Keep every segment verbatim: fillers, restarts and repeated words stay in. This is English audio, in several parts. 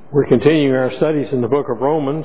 We're continuing our studies in the book of Romans,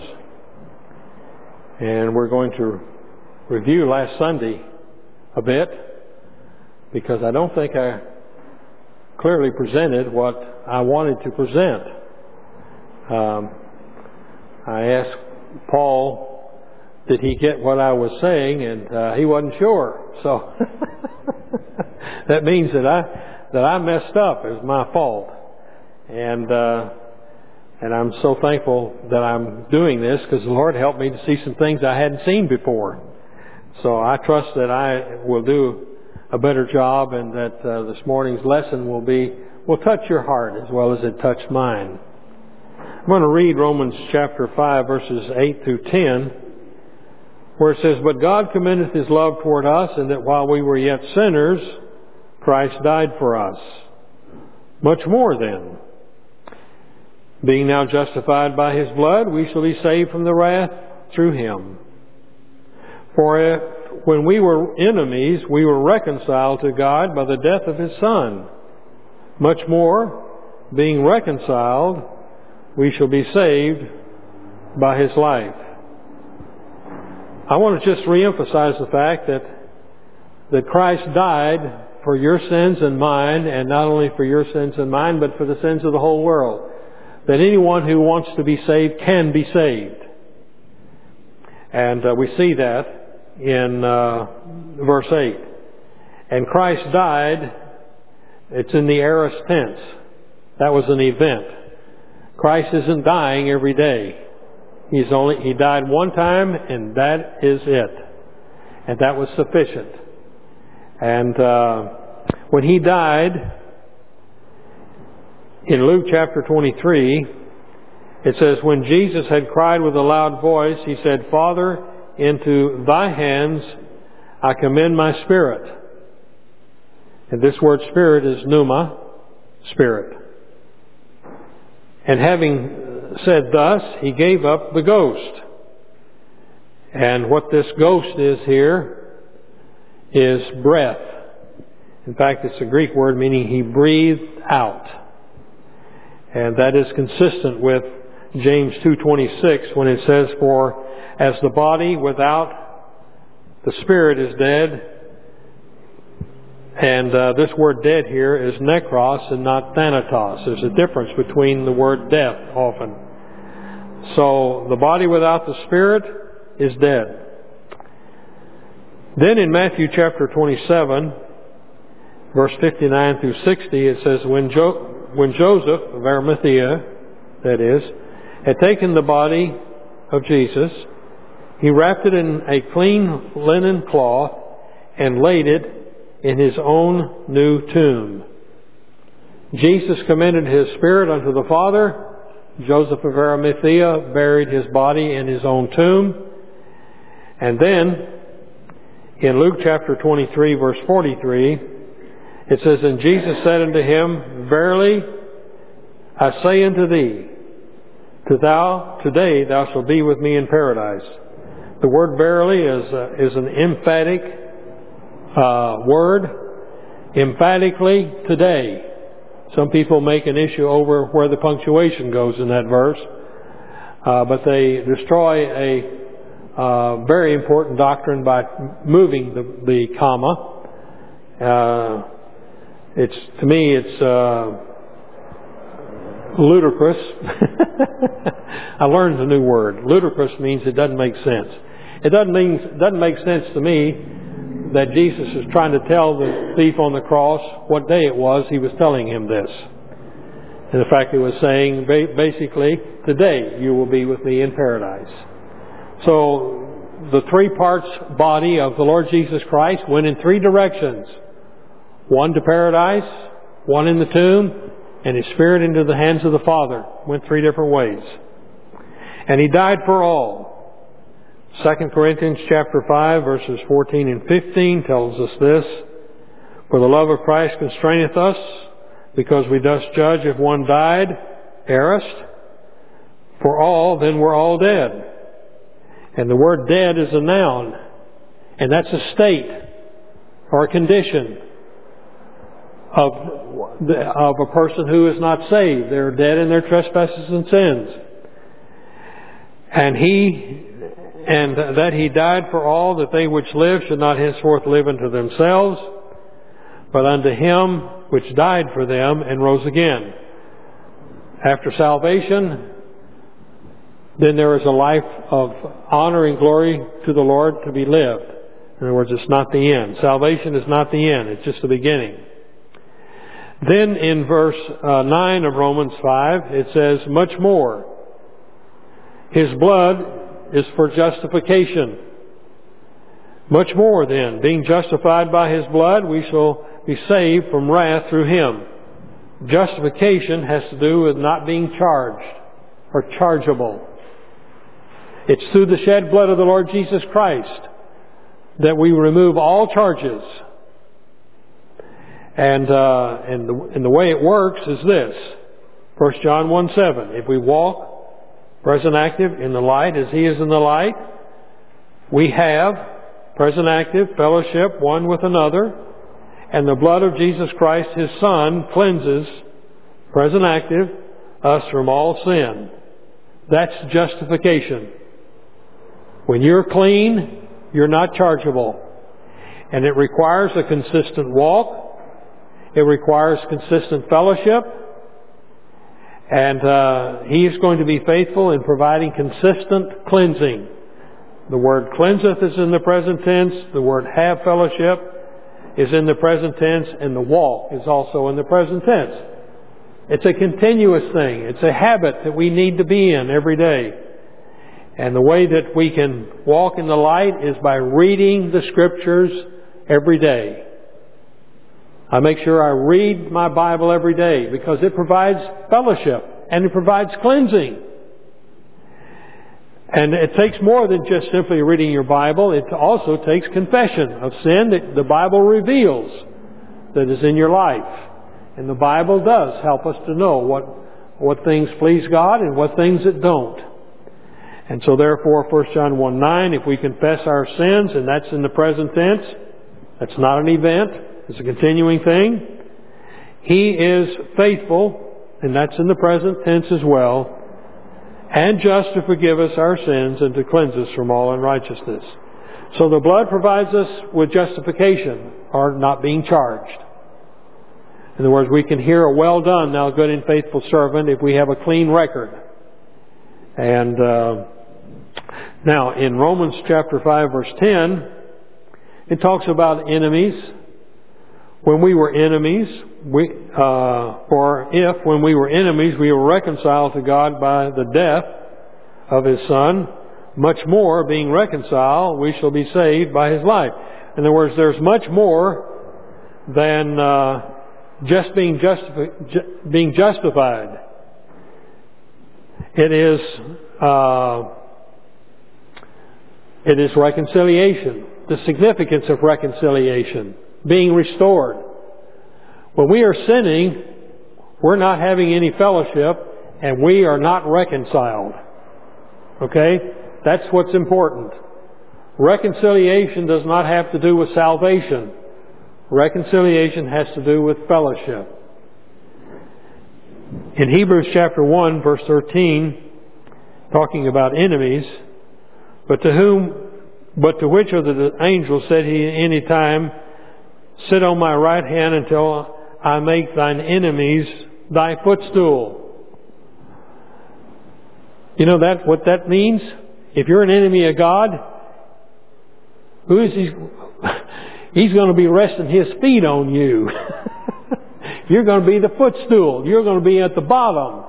and we're going to review last Sunday a bit, because I don't think I clearly presented what I wanted to present. Um, I asked Paul, did he get what I was saying, and uh, he wasn't sure. So that means that I that I messed up. It was my fault, and uh, and I'm so thankful that I'm doing this, because the Lord helped me to see some things I hadn't seen before. So I trust that I will do a better job, and that uh, this morning's lesson will be will touch your heart as well as it touched mine. I'm going to read Romans chapter five, verses eight through ten, where it says, "But God commendeth His love toward us, in that while we were yet sinners, Christ died for us. Much more then, being now justified by His blood, we shall be saved from the wrath through Him. For if, when we were enemies, we were reconciled to God by the death of His Son, much more, being reconciled, we shall be saved by His life." I want to just reemphasize the fact that that Christ died for your sins and mine, and not only for your sins and mine, but for the sins of the whole world. That anyone who wants to be saved can be saved. And uh, we see that in uh, verse eight. And Christ died, it's in the aorist tense. That was an event. Christ isn't dying every day. He's only, he died one time, and that is it. And that was sufficient. And uh, when He died, in Luke chapter twenty-three, it says, "When Jesus had cried with a loud voice, He said, Father, into Thy hands I commend my spirit." And this word spirit is pneuma, spirit. "And having said thus, He gave up the ghost." And what this ghost is here is breath. In fact, it's a Greek word meaning He breathed out. And that is consistent with James two twenty-six when it says, "For as the body without the spirit is dead," and uh, this word dead here is nekros and not thanatos. There's a difference between the word death often. So the body without the spirit is dead. Then in Matthew chapter twenty-seven, verse fifty-nine through sixty, it says, when, jo- when Joseph of Arimathea, that is, had taken the body of Jesus, he wrapped it in a clean linen cloth and laid it in his own new tomb. Jesus commended his spirit unto the Father. Joseph of Arimathea buried his body in his own tomb. And then, in Luke chapter twenty-three, verse forty-three, it says, "And Jesus said unto him, Verily, I say unto thee, to thou, today thou shalt be with me in paradise." The word verily is, uh, is an emphatic uh, word. Emphatically, today. Some people make an issue over where the punctuation goes in that verse. Uh, but they destroy a uh, very important doctrine by moving the, the comma. Uh, it's, to me, it's uh, ludicrous. I learned a new word. Ludicrous means it doesn't make sense. It doesn't mean doesn't make sense to me that Jesus is trying to tell the thief on the cross what day it was He was telling him this. And in fact, He was saying basically, today you will be with me in paradise. So the three parts body of the Lord Jesus Christ went in three directions. One to paradise, one in the tomb, and His spirit into the hands of the Father. Went three different ways. And He died for all. Second Corinthians chapter five, verses fourteen and fifteen tells us this. "For the love of Christ constraineth us, because we thus judge, if one died, aorist, for all, then we're all dead." And the word dead is a noun. And that's a state or a condition. of, of a person who is not saved. They're dead in their trespasses and sins. And he, and that he died for all, that they which live should not henceforth live unto themselves, but unto him which died for them and rose again. After salvation, then there is a life of honor and glory to the Lord to be lived. In other words, it's not the end. Salvation is not the end. It's just the beginning. Then in verse uh, nine of Romans five, it says, much more. His blood is for justification. Much more then, being justified by His blood, we shall be saved from wrath through Him. Justification has to do with not being charged or chargeable. It's through the shed blood of the Lord Jesus Christ that we remove all charges. And, uh, and, the, and the way it works is this. First John one seven. If we walk, present active, in the light as He is in the light, we have, present active, fellowship one with another, and the blood of Jesus Christ, His Son, cleanses, present active, us from all sin. That's justification. When you're clean, you're not chargeable. And it requires a consistent walk. It requires consistent fellowship. And uh, He is going to be faithful in providing consistent cleansing. The word cleanseth is in the present tense. The word have fellowship is in the present tense. And the walk is also in the present tense. It's a continuous thing. It's a habit that we need to be in every day. And the way that we can walk in the light is by reading the Scriptures every day. I make sure I read my Bible every day because it provides fellowship and it provides cleansing. And it takes more than just simply reading your Bible. It also takes confession of sin that the Bible reveals that is in your life. And the Bible does help us to know what, what things please God and what things that don't. And so therefore, First John one nine, if we confess our sins, and that's in the present tense, that's not an event, it's a continuing thing. He is faithful, and that's in the present tense as well, and just to forgive us our sins and to cleanse us from all unrighteousness. So the blood provides us with justification, or not being charged. In other words, we can hear a well done, thou good and faithful servant, if we have a clean record. And uh, now in Romans chapter five verse ten, it talks about enemies. When we were enemies, we, uh, for if when we were enemies we were reconciled to God by the death of His Son, much more being reconciled we shall be saved by His life. In other words, there's much more than uh, just being, justifi- ju- being justified. It is uh, it is reconciliation, the significance of reconciliation, being restored. When we are sinning, we're not having any fellowship, and we are not reconciled. Okay? That's what's important. Reconciliation does not have to do with salvation. Reconciliation has to do with fellowship. In Hebrews chapter one, verse thirteen, talking about enemies, but to whom, but to which of the angels said He any time, sit on my right hand until I make thine enemies thy footstool. You know that what that means? If you're an enemy of God, who is He? He's going to be resting His feet on you. You're going to be the footstool. You're going to be at the bottom.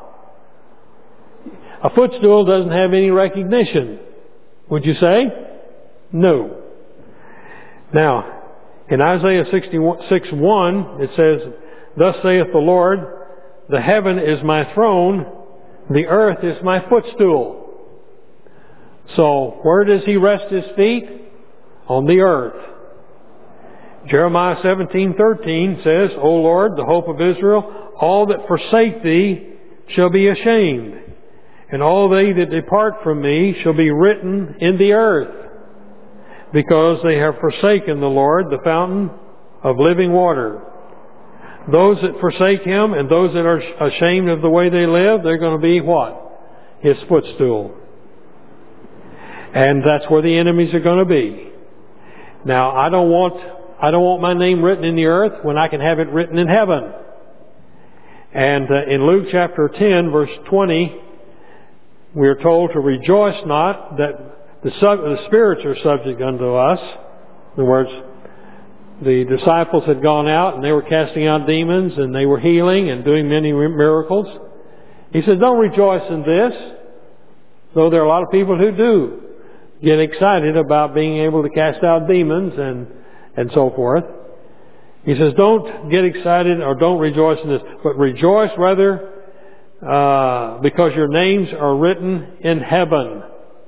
A footstool doesn't have any recognition. Would you say? No. Now, in Isaiah sixty-six one, it says, thus saith the Lord, the heaven is my throne, the earth is my footstool. So, where does He rest His feet? On the earth. Jeremiah seventeen thirteen says, O Lord, the hope of Israel, all that forsake Thee shall be ashamed, and all they that depart from Me shall be written in the earth, because they have forsaken the Lord, the fountain of living water. Those that forsake Him and those that are ashamed of the way they live, they're going to be what? His footstool. And that's where the enemies are going to be. Now, I don't want, I don't want my name written in the earth when I can have it written in heaven. And uh, in Luke chapter ten, verse twenty, we are told to rejoice not that the, sub, the spirits are subject unto us. In other words, the disciples had gone out and they were casting out demons and they were healing and doing many miracles. He says, don't rejoice in this, though there are a lot of people who do get excited about being able to cast out demons and, and so forth. He says, don't get excited or don't rejoice in this, but rejoice rather uh, because your names are written in heaven.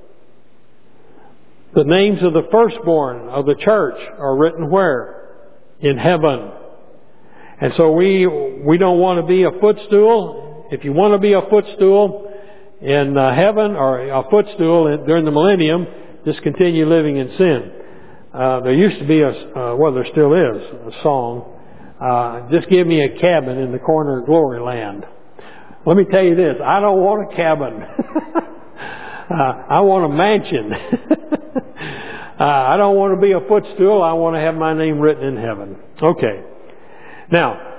The names of the firstborn of the church are written where? In heaven. And so we we don't want to be a footstool. If you want to be a footstool in uh, heaven or a footstool in, during the millennium, just continue living in sin. Uh, there used to be a, uh, well, there still is, a song, uh, just give me a cabin in the corner of glory land. Let me tell you this, I don't want a cabin. uh, I want a mansion. uh, I don't want to be a footstool. I want to have my name written in heaven. Okay. Now,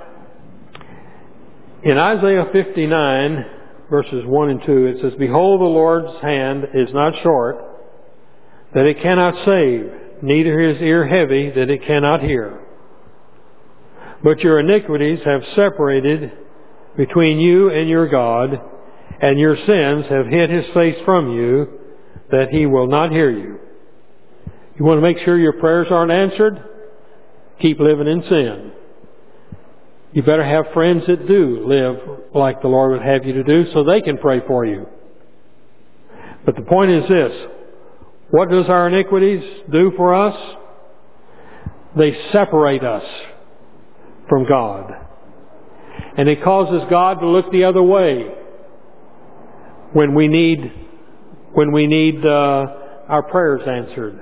in Isaiah fifty-nine, verses one and two, it says, behold, the Lord's hand is not short, that it cannot save, neither his ear heavy, that it cannot hear. But your iniquities have separated between you and your God, and your sins have hid his face from you, that he will not hear you. You want to make sure your prayers aren't answered? Keep living in sin. You better have friends that do live like the Lord would have you to do, so they can pray for you. But the point is this. What does our iniquities do for us? They separate us from God. And it causes God to look the other way when we need, when we need uh, our prayers answered.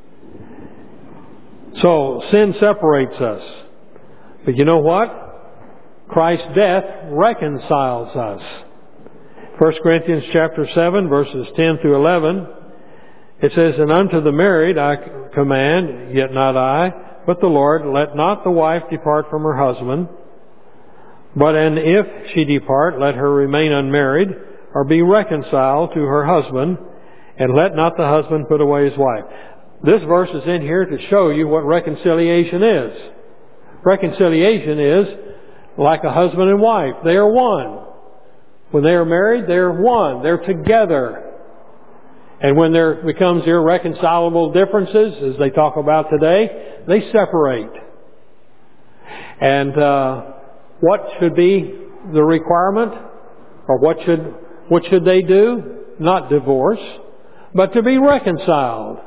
So sin separates us. But you know what? Christ's death reconciles us. First Corinthians chapter seven, verses ten through eleven. It says, and unto the married I command, yet not I, but the Lord, let not the wife depart from her husband. But and if she depart, let her remain unmarried, or be reconciled to her husband, and let not the husband put away his wife. This verse is in here to show you what reconciliation is. Reconciliation is like a husband and wife. They are one. When they are married, they are one. They're together. And when there becomes irreconcilable differences, as they talk about today, they separate. And uh, what should be the requirement? Or what should what should they do? Not divorce, but to be reconciled.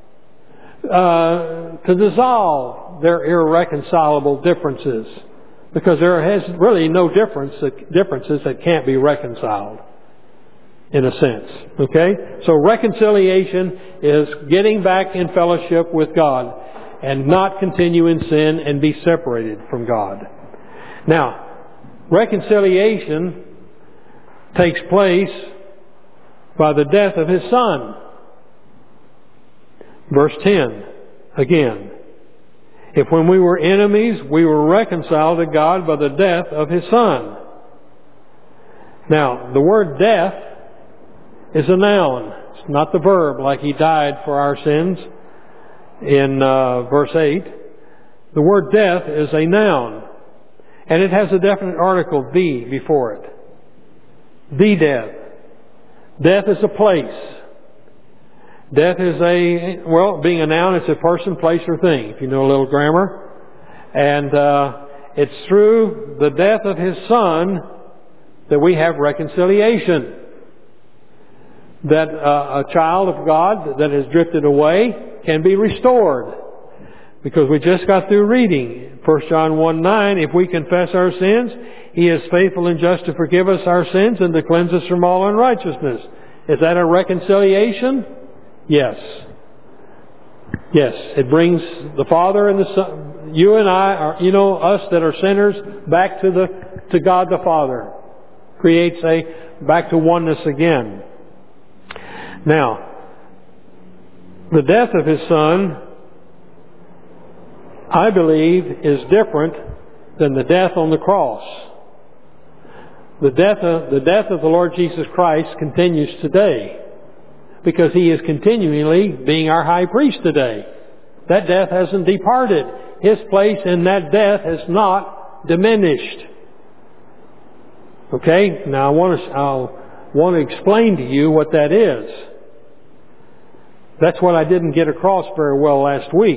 Uh, to dissolve their irreconcilable differences. Because there is really no difference differences that can't be reconciled. In a sense. Okay? So reconciliation is getting back in fellowship with God and not continue in sin and be separated from God. Now, reconciliation takes place by the death of His Son. Verse ten, again. If when we were enemies, we were reconciled to God by the death of His Son. Now, the word death is a noun. It's not the verb like He died for our sins in uh, verse eight. The word death is a noun. And it has a definite article, the, before it. The death. Death is a place. Death is a, well, being a noun, it's a person, place, or thing, if you know a little grammar. And uh, it's through the death of His Son that we have reconciliation. That uh, a child of God that has drifted away can be restored. Because we just got through reading First John one nine, if we confess our sins, He is faithful and just to forgive us our sins and to cleanse us from all unrighteousness. Is that a reconciliation? Yes. Yes. It brings the Father and the Son, you and I are, you know, us that are sinners, back to the to God the Father. Creates a back to oneness again. Now, the death of His Son, I believe, is different than the death on the cross. The death of, the death of the Lord Jesus Christ continues today because He is continually being our high priest today. That death hasn't departed. His place in that death has not diminished. Okay? Now I want to, I'll want to explain to you what that is. That's what I didn't get across very well last week.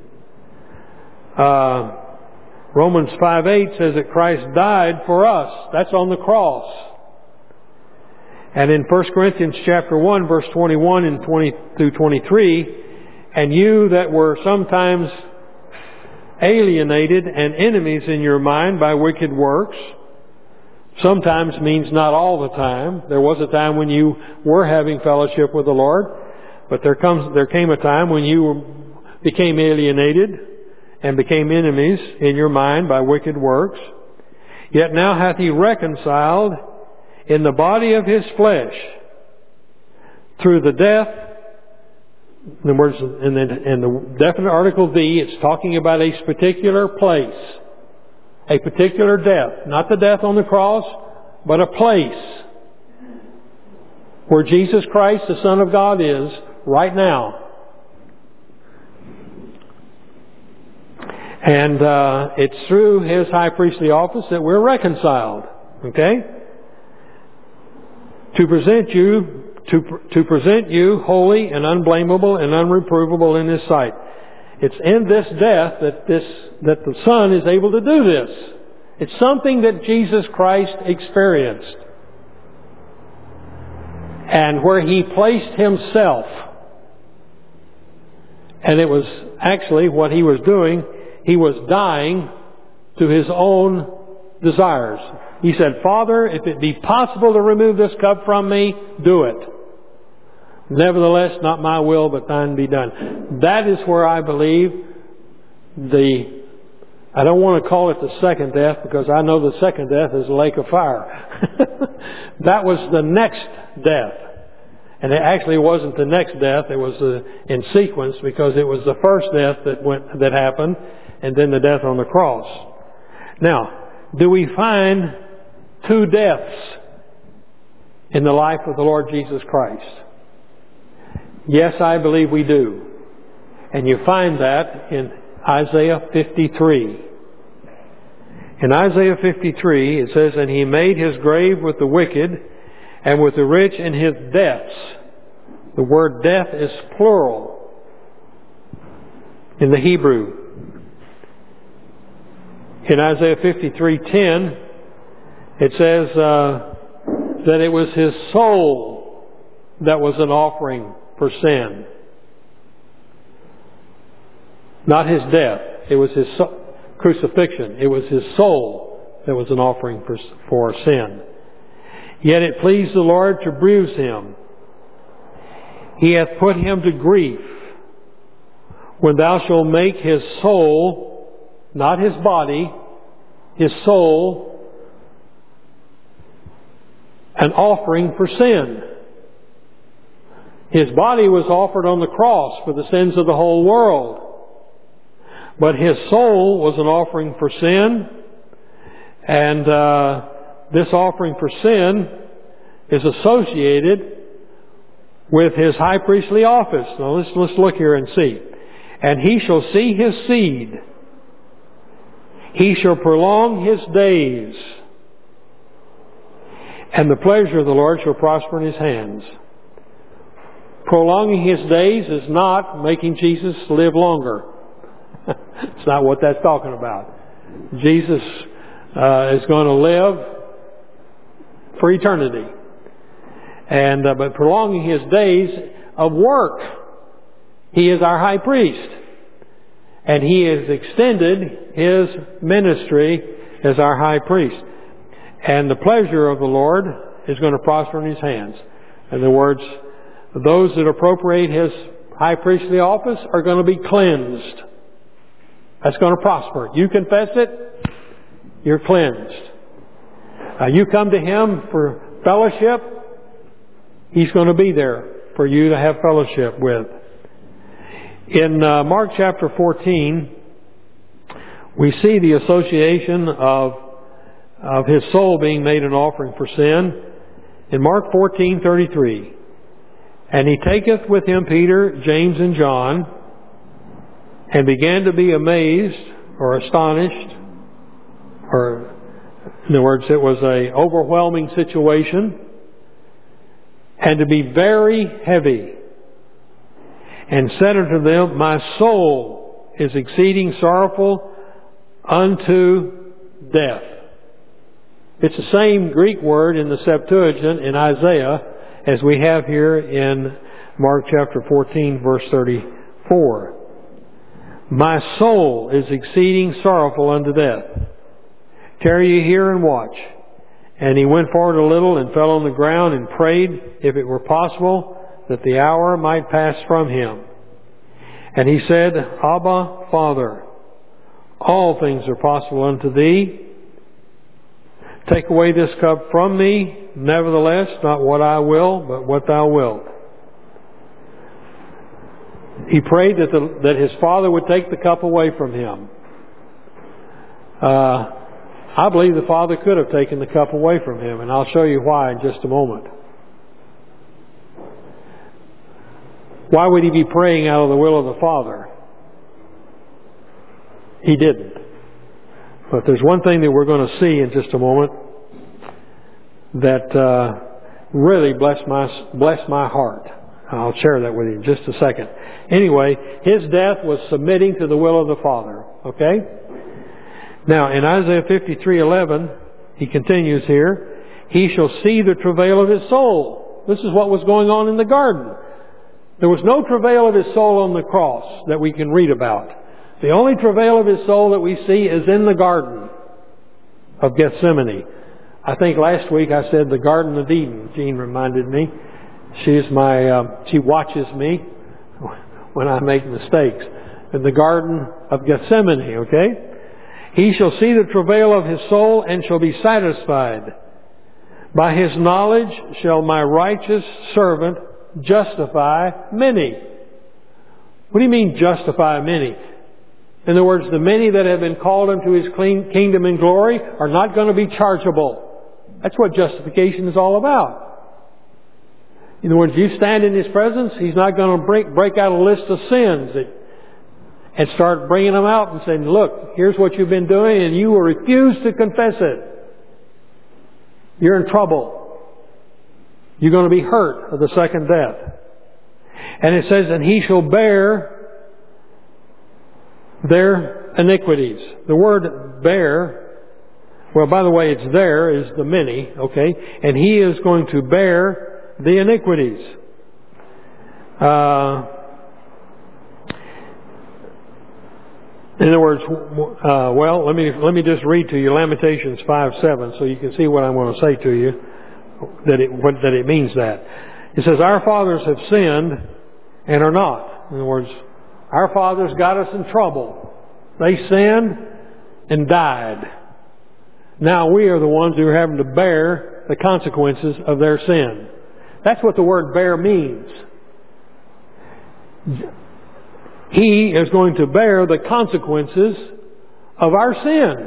Uh, Romans five eight says that Christ died for us. That's on the cross. And in First Corinthians chapter one, verse twenty-one and twenty through twenty-three, and you that were sometimes alienated and enemies in your mind by wicked works, sometimes means not all the time. There was a time when you were having fellowship with the Lord, but there comes there came a time when you became alienated and became enemies in your mind by wicked works. Yet now hath He reconciled in the body of His flesh through the death. In other words, in the, in the definite article D, it's talking about a particular place, a particular death, not the death on the cross, but a place where Jesus Christ, the Son of God, is right now. And uh, it's through His high priestly office that we're reconciled. Okay? To present you, to to present you holy and unblameable and unreprovable in His sight. It's in this death that this that the Son is able to do this. It's something that Jesus Christ experienced, and where He placed Himself. And it was actually what He was doing. He was dying to His own desires. He said, Father, if it be possible to remove this cup from me, do it. Nevertheless, not my will, but thine be done. That is where I believe the, I don't want to call it the second death, because I know the second death is a lake of fire. That was the next death. And it actually wasn't the next death, it was uh, in sequence, because it was the first death that went, that happened, and then the death on the cross. Now, do we find two deaths in the life of the Lord Jesus Christ? Yes, I believe we do. And you find that in Isaiah fifty-three. In Isaiah fifty-three, it says, And He made His grave with the wicked, and with the rich in his depths. The word death is plural in the Hebrew. In Isaiah fifty-three ten, it says uh, that it was His soul that was an offering for sin. Not His death. It was His so- crucifixion. It was His soul that was an offering for, for sin. Yet it pleased the Lord to bruise Him. He hath put Him to grief. When thou shalt make His soul, not His body, His soul, an offering for sin. His body was offered on the cross for the sins of the whole world. But His soul was an offering for sin. And uh, this offering for sin is associated with His high priestly office. Now let's, let's look here and see. And He shall see His seed. He shall prolong His days. And the pleasure of the Lord shall prosper in His hands. Prolonging His days is not making Jesus live longer. It's not what that's talking about. Jesus uh, is going to live for eternity. And uh, but prolonging His days of work. He is our high priest. And He has extended His ministry as our high priest. And the pleasure of the Lord is going to prosper in His hands. In other words, those that appropriate His high priestly office are going to be cleansed. That's going to prosper. You confess it, you're cleansed. Uh, you come to Him for fellowship, He's going to be there for you to have fellowship with. In uh, Mark chapter fourteen, we see the association of, of His soul being made an offering for sin. In Mark fourteen thirty-three, and He taketh with Him Peter, James, and John, and began to be amazed or astonished, or in other words, it was an overwhelming situation, and to be very heavy, and said unto them, My soul is exceeding sorrowful unto death. It's the same Greek word in the Septuagint in Isaiah as we have here in Mark chapter fourteen, verse thirty-four. My soul is exceeding sorrowful unto death. Tarry ye here and watch. And he went forward a little and fell on the ground and prayed, if it were possible, that the hour might pass from him. And he said, Abba, Father, all things are possible unto thee. Take away this cup from me. Nevertheless, not what I will, but what thou wilt. He prayed that, the, that his Father would take the cup away from him. Uh, I believe the Father could have taken the cup away from him, and I'll show you why in just a moment. Why would he be praying out of the will of the Father? He didn't. But there's one thing that we're going to see in just a moment that uh, really blessed my blessed my heart. I'll share that with you in just a second. Anyway, his death was submitting to the will of the Father. Okay? Now, in Isaiah fifty-three eleven, he continues here, He shall see the travail of his soul. This is what was going on in the garden. There was no travail of his soul on the cross that we can read about. The only travail of his soul that we see is in the Garden of Gethsemane. I think last week I said the Garden of Eden. Jean reminded me. She's my, uh, she watches me when I make mistakes. In the Garden of Gethsemane, okay? He shall see the travail of his soul and shall be satisfied. By his knowledge shall my righteous servant justify many. What do you mean justify many? In other words, the many that have been called into his kingdom and glory are not going to be chargeable. That's what justification is all about. In other words, you stand in his presence, he's not going to break, break out a list of sins that, and start bringing them out and saying, look, here's what you've been doing, and you will refuse to confess it. You're in trouble. You're going to be hurt of the second death. And it says, and he shall bear their iniquities. The word bear, well, by the way, it's there is the many, okay? And he is going to bear the iniquities. Uh, in other words, uh, well, let me let me just read to you Lamentations five seven, so you can see what I'm going to say to you. That it what, that it means that it says, our fathers have sinned and are not. In other words, our fathers got us in trouble. They sinned and died. Now we are the ones who are having to bear the consequences of their sin. That's what the word bear means. He is going to bear the consequences of our sin.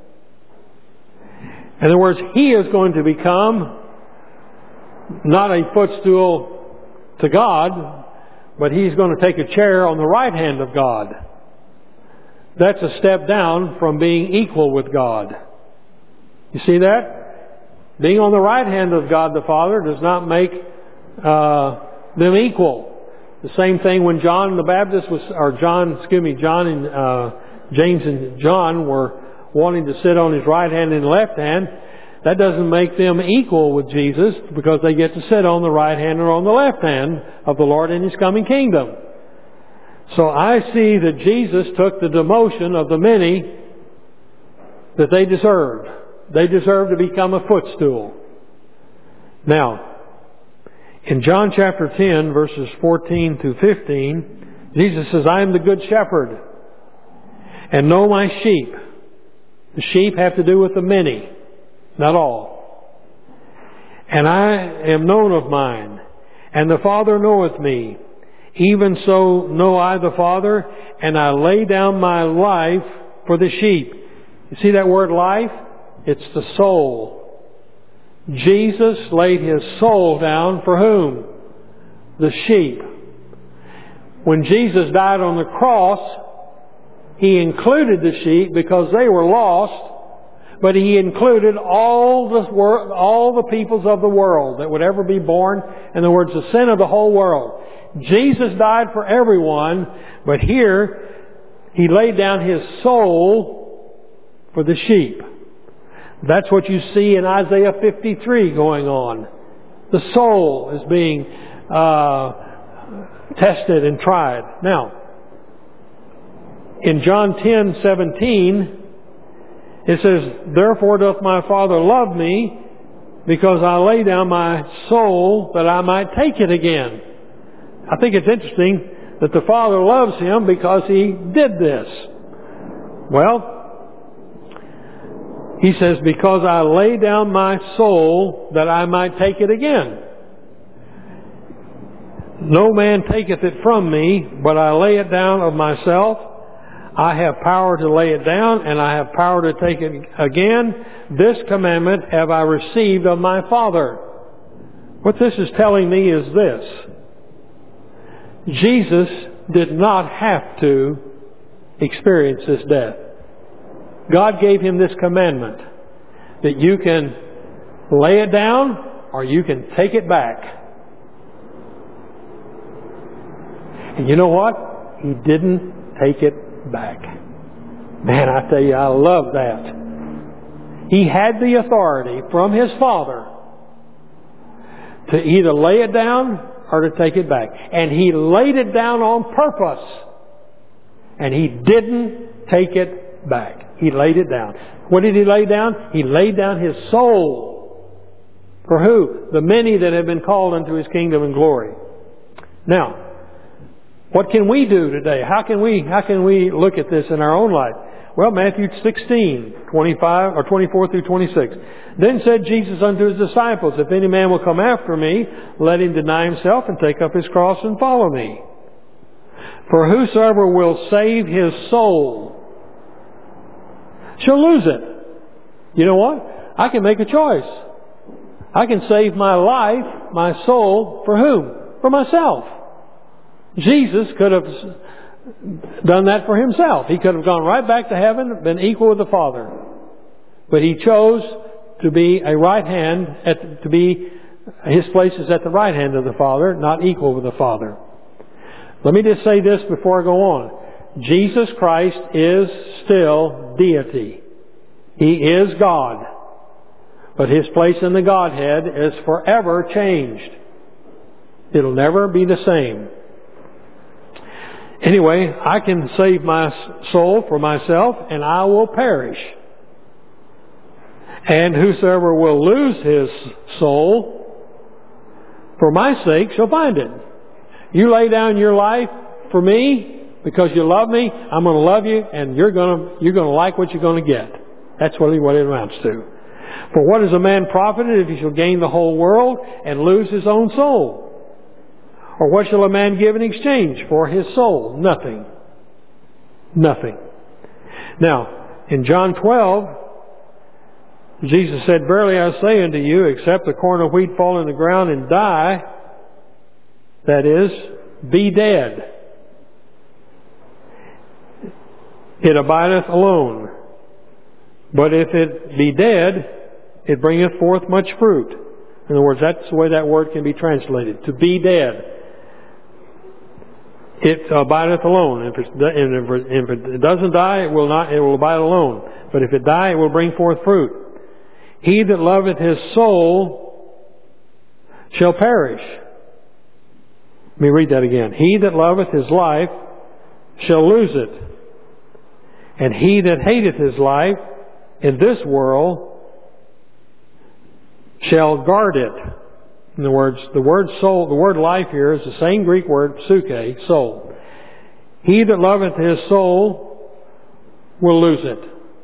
In other words, he is going to become not a footstool to God, but he's going to take a chair on the right hand of God. That's a step down from being equal with God. You see that? Being on the right hand of God the Father does not make uh, them equal. The same thing when John the Baptist was, or John, excuse me, John and uh, James and John were wanting to sit on his right hand and left hand. That doesn't make them equal with Jesus, because they get to sit on the right hand or on the left hand of the Lord in his coming kingdom. So I see that Jesus took the demotion of the many that they deserved. They deserve to become a footstool. Now, in John chapter ten, verses fourteen through fifteen, Jesus says, I am the good shepherd. and know my sheep. The sheep have to do with the many, not all. And I am known of mine, and the Father knoweth me. Even so know I the Father, and I lay down my life for the sheep. You see that word life? It's the soul. Jesus laid His soul down for whom? The sheep. When Jesus died on the cross, He included the sheep because they were lost, but He included all the wor- all the peoples of the world that would ever be born. In other words, the sin of the whole world. Jesus died for everyone, but here He laid down His soul for the sheep. That's what you see in Isaiah fifty-three going on. The soul is being uh, tested and tried. Now, in John ten seventeen, it says, "Therefore doth my Father love me, because I lay down my soul that I might take it again." I think it's interesting that the Father loves Him because He did this. Well, He says, "Because I lay down my soul that I might take it again. No man taketh it from me, but I lay it down of myself. I have power to lay it down, and I have power to take it again. This commandment have I received of my Father." What this is telling me is this. Jesus did not have to experience this death. God gave Him this commandment that you can lay it down or you can take it back. And you know what? He didn't take it back. Man, I tell you, I love that. He had the authority from His Father to either lay it down or to take it back. And He laid it down on purpose. And He didn't take it back. He laid it down. What did He lay down? He laid down His soul. For who? The many that have been called into His kingdom and glory. Now, what can we do today? How can we, how can we look at this in our own life? Well, Matthew sixteen, twenty-five, or twenty-four through twenty-six. "Then said Jesus unto His disciples, If any man will come after me, let him deny himself and take up his cross and follow me. For whosoever will save his soul shall lose it." You know what? I can make a choice. I can save my life, my soul, for whom? For myself. Jesus could have done that for Himself. He could have gone right back to heaven, been equal with the Father. But He chose to be a right hand, at, to be, His place is at the right hand of the Father, not equal with the Father. Let me just say this before I go on. Jesus Christ is still deity. He is God. But His place in the Godhead is forever changed. It'll never be the same. Anyway, I can save my soul for myself, and I will perish. And whosoever will lose his soul for my sake shall find it. You lay down your life for me because you love me. I'm going to love you, and you're going to you're going to like what you're going to get. That's really what it amounts to. For what is a man profited if he shall gain the whole world and lose his own soul? Or what shall a man give in exchange for his soul? Nothing. Nothing. Now, in John twelve, Jesus said, "Verily I say unto you, except the corn of wheat fall in the ground and die," that is, be dead, "it abideth alone. But if it be dead, it bringeth forth much fruit." In other words, that's the way that word can be translated. To be dead. It abideth alone. If, if it doesn't die, it will not. It will abide alone. But if it die, it will bring forth fruit. "He that loveth his soul shall perish." Let me read that again. "He that loveth his life shall lose it. And he that hateth his life in this world shall guard it." In other words, the word soul, the word life here is the same Greek word, psuche, soul. "He that loveth his soul will lose it.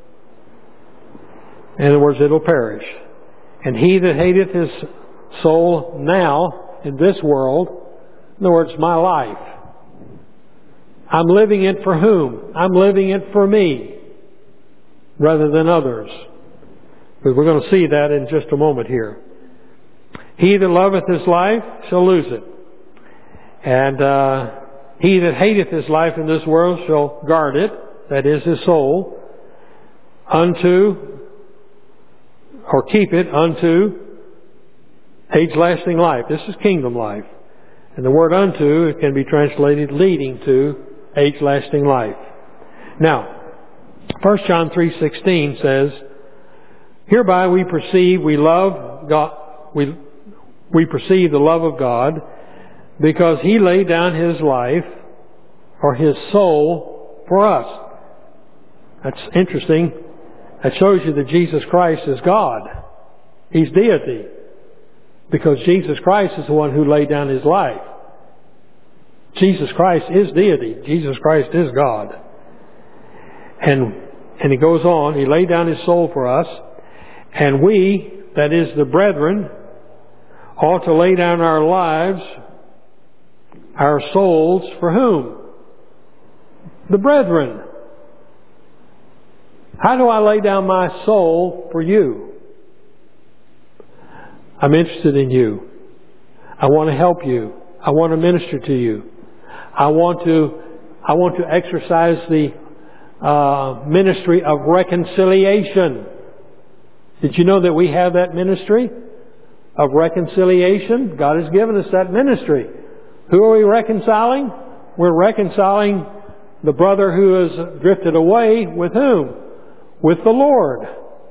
In other words, it'll perish. And he that hateth his soul now in this world, in other words, my life, I'm living it for whom? I'm living it for me rather than others. But we're going to see that in just a moment here. He that loveth his life shall lose it. And uh, he that hateth his life in this world shall guard it, that is his soul, unto, or keep it unto age-lasting life. This is kingdom life. And the word unto, it can be translated leading to age-lasting life. Now, First John three sixteen says, hereby we perceive we love God, we, we perceive the love of God, because He laid down His life, or His soul, for us. That's interesting. That shows you that Jesus Christ is God. He's deity. Because Jesus Christ is the one who laid down His life. Jesus Christ is deity. Jesus Christ is God. And, and He goes on, He laid down His soul for us, and we, that is the brethren, ought to lay down our lives, our souls, for whom? The brethren. How do I lay down my soul for you? I'm interested in you. I want to help you. I want to minister to you. I want to, I want to exercise the uh, ministry of reconciliation. Did you know that we have that ministry of reconciliation? God has given us that ministry. Who are we reconciling? We're reconciling the brother who has drifted away with whom? With the Lord.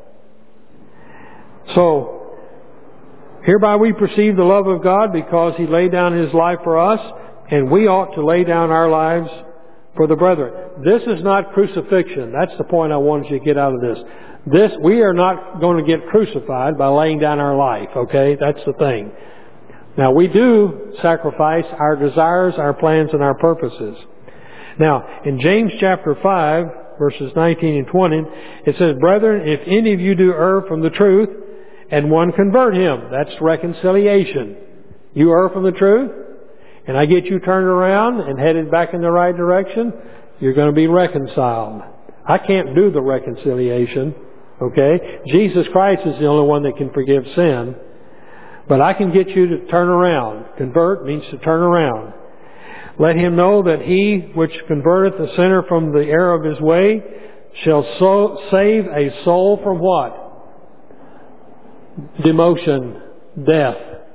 So, hereby we perceive the love of God, because He laid down His life for us, and we ought to lay down our lives for the brethren. This is not crucifixion. That's the point I wanted you to get out of this. This, we are not going to get crucified by laying down our life, okay? That's the thing. Now, we do sacrifice our desires, our plans, and our purposes. Now, in James chapter five, verses nineteen and twenty, it says, brethren, if any of you do err from the truth, and one convert him. That's reconciliation. You err from the truth, and I get you turned around and headed back in the right direction, you're going to be reconciled. I can't do the reconciliation, okay? Jesus Christ is the only one that can forgive sin. But I can get you to turn around. Convert means to turn around. Let him know that he which converteth the sinner from the error of his way shall so save a soul from what? Demotion, death.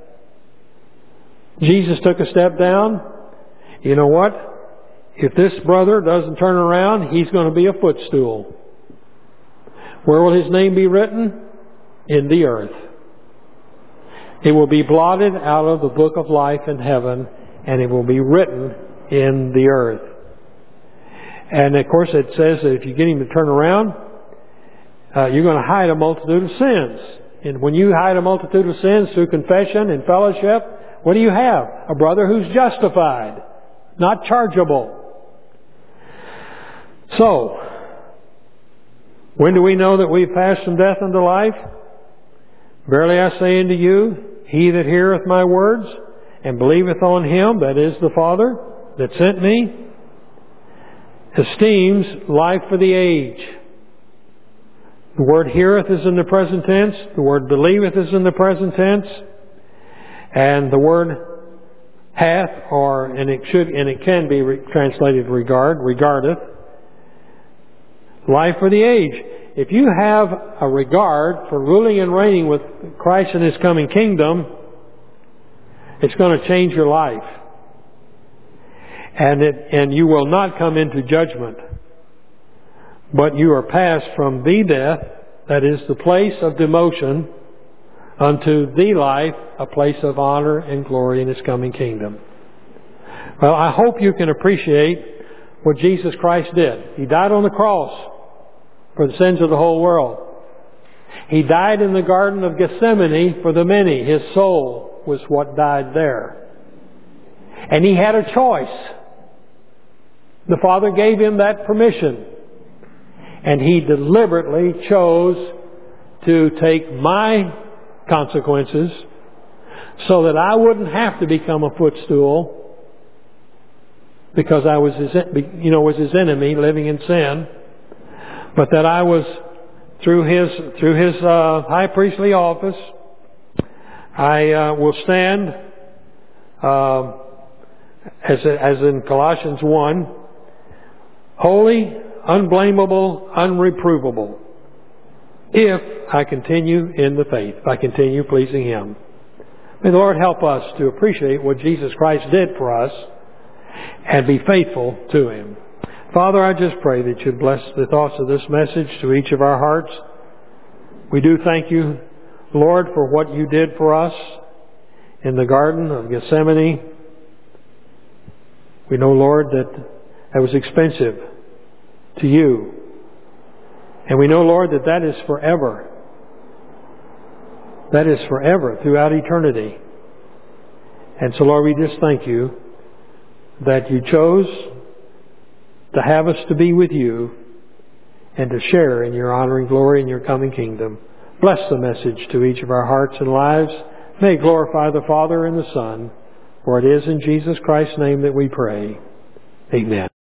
Jesus took a step down. You know what? If this brother doesn't turn around, he's going to be a footstool. Where will his name be written? In the earth. It will be blotted out of the book of life in heaven, and it will be written in the earth. And of course it says that if you get him to turn around, uh, you're going to hide a multitude of sins. And when you hide a multitude of sins through confession and fellowship, what do you have? A brother who's justified, not chargeable. So, when do we know that we've passed from death unto life? Verily I say unto you, he that heareth my words and believeth on Him, that is the Father that sent me, esteems life for the age. The word heareth is in the present tense. The word believeth is in the present tense. And the word hath, or, and it should, and it can be re- translated regard, regardeth, life for the age. If you have a regard for ruling and reigning with Christ in His coming kingdom, it's going to change your life. And it, and you will not come into judgment. But you are passed from the death, that is the place of demotion, unto the life, a place of honor and glory in His coming kingdom. Well, I hope you can appreciate what Jesus Christ did. He died on the cross for the sins of the whole world. He died in the Garden of Gethsemane for the many. His soul was what died there. And He had a choice. The Father gave Him that permission. And He deliberately chose to take my consequences so that I wouldn't have to become a footstool because I was his, you know, was His enemy living in sin, but that I was through His through His uh, high priestly office, I uh, will stand uh, as as in Colossians one, holy, unblameable, unreprovable, if I continue in the faith, if I continue pleasing Him. May the Lord help us to appreciate what Jesus Christ did for us and be faithful to Him. Father, I just pray that You bless the thoughts of this message to each of our hearts. We do thank You, Lord, for what You did for us in the Garden of Gethsemane. We know, Lord, that that was expensive to You. And we know, Lord, that that is forever. That is forever, throughout eternity. And so, Lord, we just thank You that You chose to have us to be with You and to share in Your honor and glory in Your coming kingdom. Bless the message to each of our hearts and lives. May it glorify the Father and the Son, for it is in Jesus Christ's name that we pray. Amen.